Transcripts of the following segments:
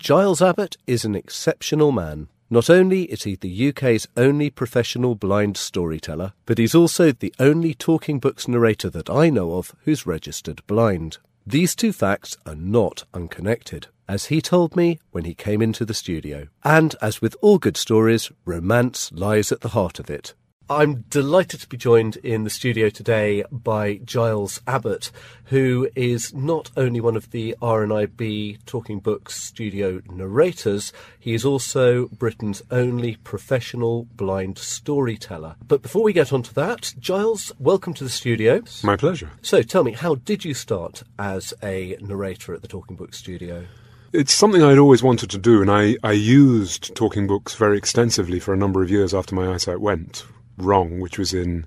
Giles Abbott is an exceptional man. Not only is he the UK's only professional blind storyteller, but he's also the only talking books narrator that I know of who's registered blind. These two facts are not unconnected, as he told me when he came into the studio. And as with all good stories, romance lies at the heart of it. I'm delighted to be joined in the studio today by Giles Abbott, who is not only one of the RNIB Talking Books studio narrators, he is also Britain's only professional blind storyteller. But before we get on to that, Giles, welcome to the studio. My pleasure. So tell me, how did you start as a narrator at the Talking Books studio? It's something I'd always wanted to do, and I used Talking Books very extensively for a number of years after my eyesight went wrong, which was in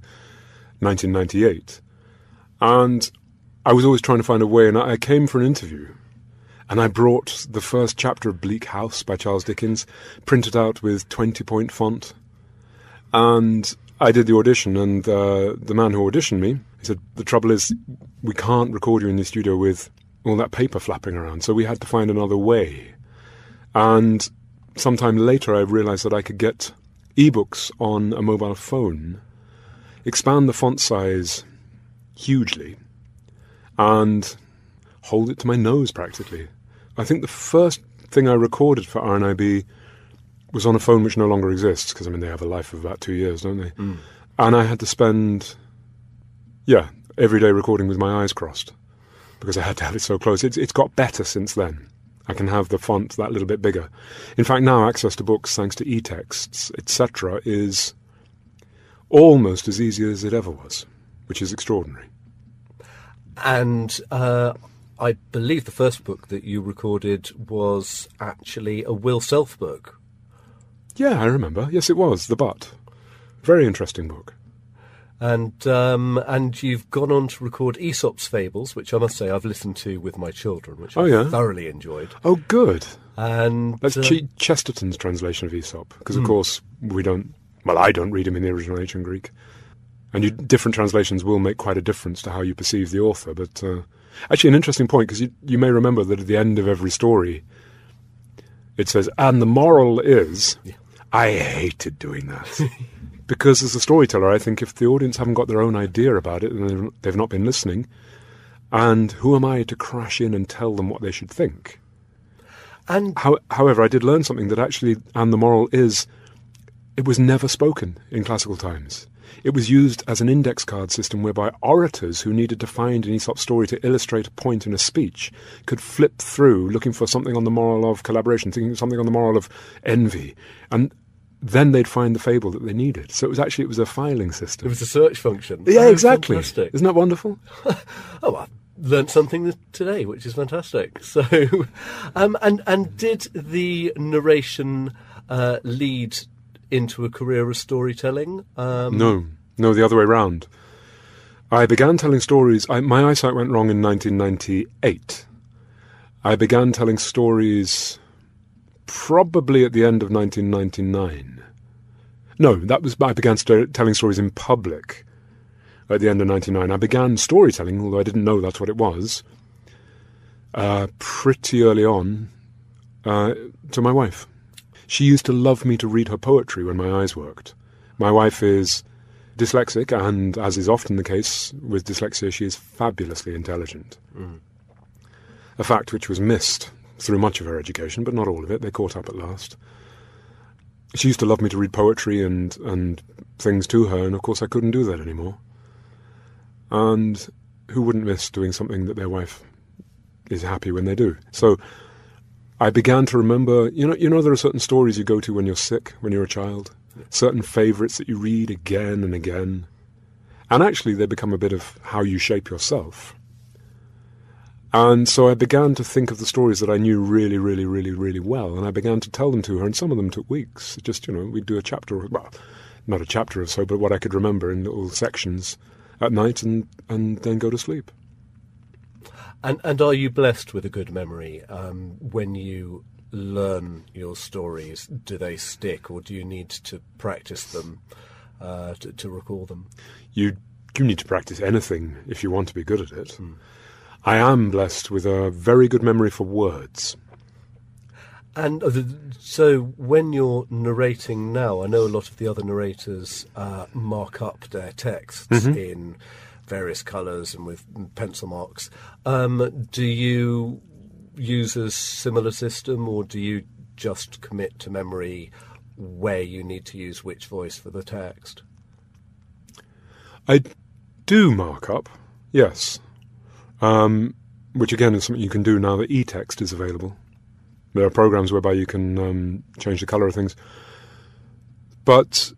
1998. And I was always trying to find a way, and I came for an interview, and I brought the first chapter of Bleak House by Charles Dickens, printed out with 20-point font, and I did the audition, and the man who auditioned me, he said, the trouble is, we can't record you in the studio with all that paper flapping around, so we had to find another way. And sometime later I realised that I could get ebooks on a mobile phone, expand the font size hugely, and hold it to my nose practically. I think the first thing I recorded for RNIB was on a phone which no longer exists, because they have a life of about 2 years, don't they? Mm. And I had to spend, every day recording with my eyes crossed, because I had to have it so close. It's got better since then. I can have the font that little bit bigger. In fact, now access to books, thanks to e-texts, etc., is almost as easy as it ever was, which is extraordinary. And I believe the first book that you recorded was actually a Will Self book. Yeah, I remember. Yes, it was. The Butt. Very interesting book. And you've gone on to record Aesop's Fables, which I must say I've listened to with my children, which I thoroughly enjoyed. Oh, good. And that's Chesterton's translation of Aesop, because of course I don't read him in the original ancient Greek. And different translations will make quite a difference to how you perceive the author. But actually, an interesting point, because you may remember that at the end of every story, it says, and the moral is... Yeah. I hated doing that. Because as a storyteller, I think if the audience haven't got their own idea about it, then they've not been listening. And who am I to crash in and tell them what they should think? And however, I did learn something that actually, and the moral is, it was never spoken in classical times. It was used as an index card system whereby orators who needed to find an Aesop story to illustrate a point in a speech could flip through looking for something on the moral of collaboration, thinking something on the moral of envy. And then they'd find the fable that they needed. So it was a filing system. It was a search function. Yeah, exactly. Fantastic. Isn't that wonderful? I learnt something today, which is fantastic. So, and did the narration lead into a career of storytelling? No, the other way round. I began telling stories. My eyesight went wrong in 1998. I began telling stories probably at the end of 1999. No, I began telling stories in public at the end of 1999. I began storytelling, although I didn't know that's what it was, pretty early on, to my wife. She used to love me to read her poetry when my eyes worked. My wife is dyslexic, and as is often the case with dyslexia, she is fabulously intelligent. Mm. A fact which was missed through much of her education, but not all of it. They caught up at last. She used to love me to read poetry and things to her, and of course I couldn't do that anymore. And who wouldn't miss doing something that their wife is happy when they do? So I began to remember, you know there are certain stories you go to when you're sick, when you're a child, certain favourites that you read again and again, and actually they become a bit of how you shape yourself. And so I began to think of the stories that I knew really, really, really, really well, and I began to tell them to her, and some of them took weeks. Just, we'd do a chapter, well, not a chapter or so, but what I could remember in little sections at night and then go to sleep. And are you blessed with a good memory? When you learn your stories, do they stick, or do you need to practice them to recall them? You need to practice anything if you want to be good at it. I am blessed with a very good memory for words. And so when you're narrating now, I know a lot of the other narrators mark up their texts in various colours and with pencil marks. Do you use a similar system, or do you just commit to memory where you need to use which voice for the text? I do mark up, yes. Which again is something you can do now that eText is available. There are programs whereby you can change the colour of things. But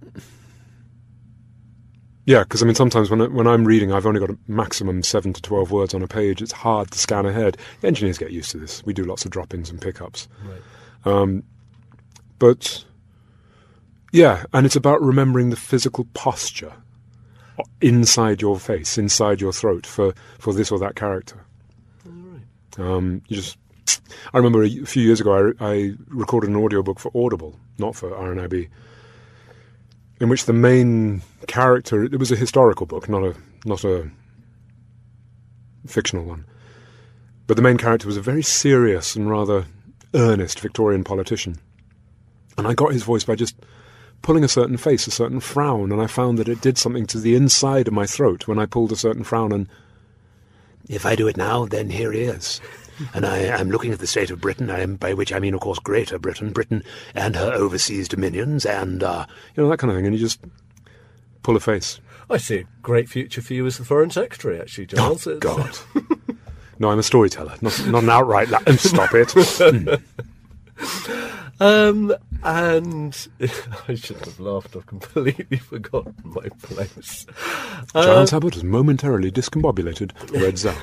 yeah, because I mean sometimes when I'm reading, I've only got a maximum 7 to 12 words on a page. It's hard to scan ahead. Engineers get used to this. We do lots of drop-ins and pickups. Right. But yeah, and it's about remembering the physical posture inside your face, inside your throat for this or that character. All right. I remember a few years ago I recorded an audiobook for Audible, not for RNIB, in which the main character, it was a historical book, not a fictional one, but the main character was a very serious and rather earnest Victorian politician. And I got his voice by just pulling a certain face, a certain frown, and I found that it did something to the inside of my throat when I pulled a certain frown. And if I do it now, then here he is. And I am looking at the state of Britain, by which I mean, of course, Greater Britain, Britain and her overseas dominions, and that kind of thing. And you just pull a face. I see a great future for you as the Foreign Secretary, actually, Giles. Oh, God. No, I'm a storyteller, not an outright... Stop it. And I shouldn't have laughed. I've completely forgotten my place. Giles Abbott has momentarily discombobulated Red Zal.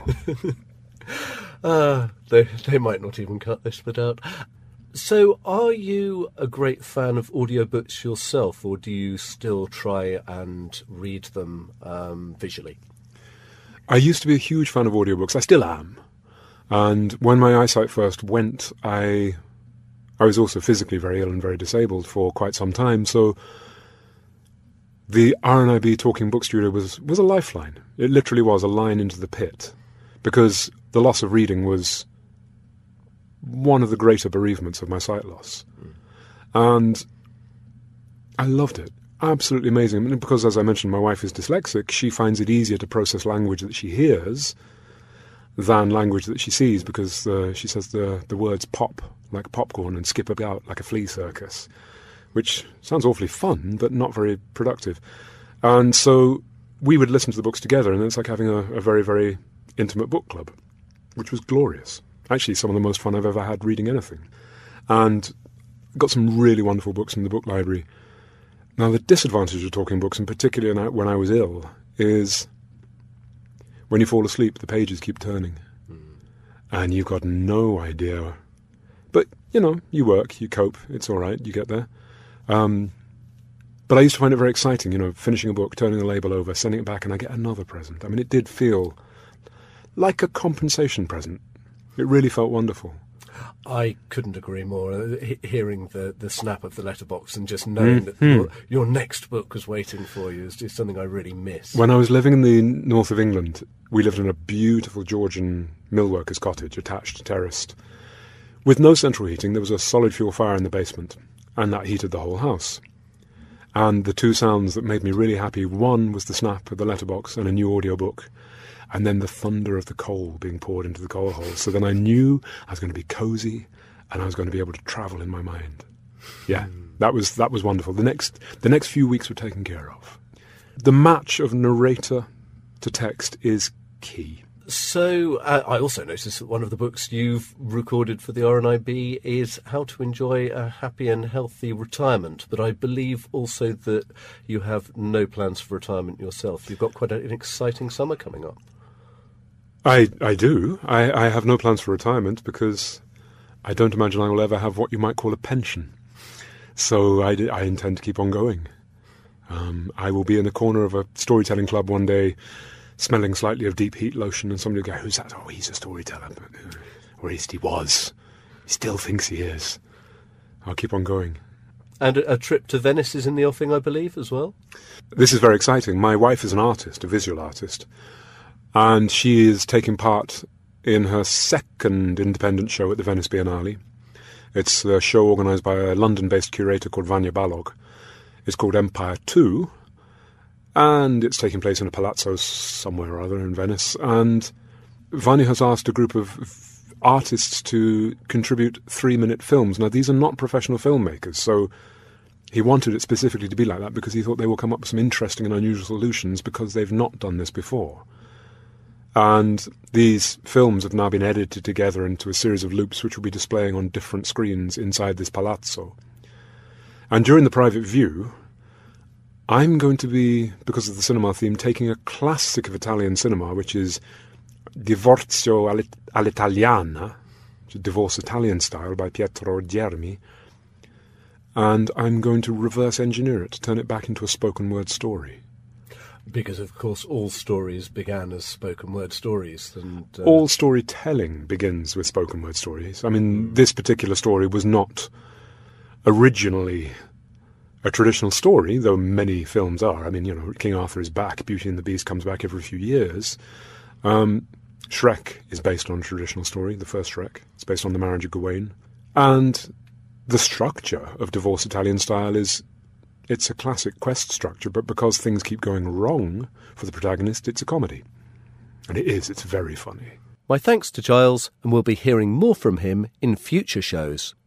They might not even cut this bit out. So are you a great fan of audiobooks yourself, or do you still try and read them visually? I used to be a huge fan of audiobooks. I still am. And when my eyesight first went, I was also physically very ill and very disabled for quite some time, so the RNIB Talking Book Studio was a lifeline. It literally was a line into the pit, because the loss of reading was one of the greater bereavements of my sight loss. And I loved it. Absolutely amazing. I mean, because, as I mentioned, my wife is dyslexic, she finds it easier to process language that she hears than language that she sees, because she says the words pop like popcorn and skip about like a flea circus, which sounds awfully fun, but not very productive. And so we would listen to the books together, and it's like having a very, very intimate book club, which was glorious. Actually, some of the most fun I've ever had reading anything. And got some really wonderful books in the book library. Now, the disadvantage of talking books, and particularly when I was ill, is when you fall asleep, the pages keep turning. And you've got no idea. But, you work, you cope, it's all right, you get there. But I used to find it very exciting, finishing a book, turning the label over, sending it back, and I get another present. I mean, it did feel like a compensation present. It really felt wonderful. I couldn't agree more. Hearing the snap of the letterbox and just knowing that your next book was waiting for you is just something I really miss. When I was living in the north of England, we lived in a beautiful Georgian millworker's cottage, attached, terraced. With no central heating, there was a solid fuel fire in the basement, and that heated the whole house. And the two sounds that made me really happy, one was the snap of the letterbox and a new audiobook, and then the thunder of the coal being poured into the coal hole. So then I knew I was going to be cosy, and I was going to be able to travel in my mind. Yeah, that was wonderful. The next few weeks were taken care of. The match of narrator to text is key. So I also noticed that one of the books you've recorded for the RNIB is How to Enjoy a Happy and Healthy Retirement, but I believe also that you have no plans for retirement yourself. You've got quite an exciting summer coming up. I do. I have no plans for retirement because I don't imagine I will ever have what you might call a pension. So I intend to keep on going. I will be in the corner of a storytelling club one day, smelling slightly of deep heat lotion, and somebody will go, "Who's that?" "Oh, he's a storyteller." Or at least he was. He still thinks he is. I'll keep on going. And a trip to Venice is in the offing, I believe, as well? This is very exciting. My wife is an artist, a visual artist, and she is taking part in her second independent show at the Venice Biennale. It's a show organised by a London-based curator called Vanya Balog. It's called Empire 2, and it's taking place in a palazzo somewhere or other in Venice. And Vanya has asked a group of artists to contribute 3-minute films. Now, these are not professional filmmakers, so he wanted it specifically to be like that because he thought they will come up with some interesting and unusual solutions because they've not done this before. And these films have now been edited together into a series of loops which will be displaying on different screens inside this palazzo. And during the private view, I'm going to be, because of the cinema theme, taking a classic of Italian cinema, which is Divorzio all'Italiana, Divorce Italian style by Pietro Germi, and I'm going to reverse engineer it, turn it back into a spoken word story. Because, of course, all stories began as spoken word stories. And all storytelling begins with spoken word stories. I mean, this particular story was not originally a traditional story, though many films are. I mean, you know, King Arthur is back, Beauty and the Beast comes back every few years. Shrek is based on a traditional story, the first Shrek. It's based on the marriage of Gawain. And the structure of Divorce Italian style is, it's a classic quest structure, but because things keep going wrong for the protagonist, it's a comedy. And it's very funny. My thanks to Giles, and we'll be hearing more from him in future shows.